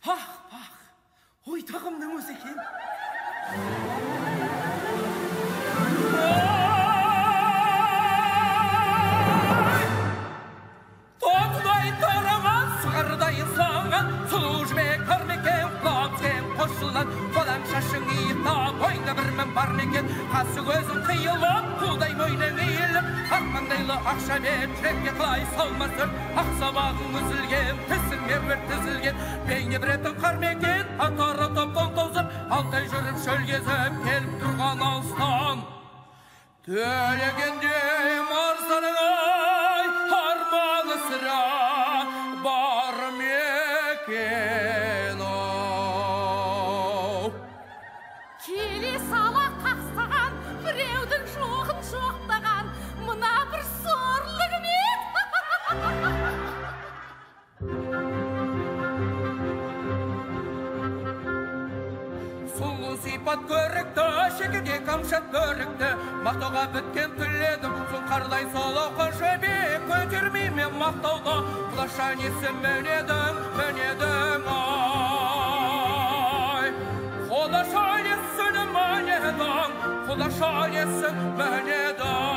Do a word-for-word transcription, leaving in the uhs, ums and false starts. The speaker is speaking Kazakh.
Пах, пах, ой тағымның өзі екен. Тоқтай тараған, сығырдай саңған, сұлу жібек бар мекен, құлапсен қосылған, қолаң шашың иықта, бойда бір мен бар мекен, қасы көзің қиылып, құлдай мойның иіліп, ақмаңдайлы ақша бет, жүрекке қылай салмасын, ақ сабағың үзілген, тісің меруер тізілген, бейне біреті қар мекен, атары топтан тозып, алтай жүріп шөл кезіп, келіп тұрған алыстан. Төлегендей марсаның ай, арманы сірә бар мекен ау. Келе сала қақсаған, біреудің жоғын жоқтаған, мұна бір сорлығымен. Сұлу сипат көрікті, шекеде қамшат көрікті, мақтауға біткен түледім, сол қардай солақы жебек, көтермеймен мақтауға, құлаша несі мөнедің, мөнедің ай. Құлаша несі мөнедің, құлаша несі мөнедің.